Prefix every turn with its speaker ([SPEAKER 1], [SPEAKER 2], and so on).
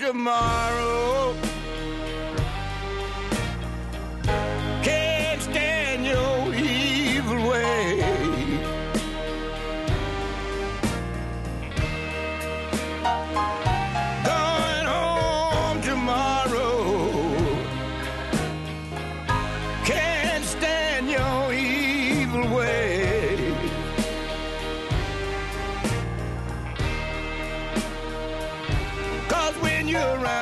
[SPEAKER 1] tomorrow. Can't stand your evil way. Going home tomorrow. Can't stand your evil way. Cause when you're around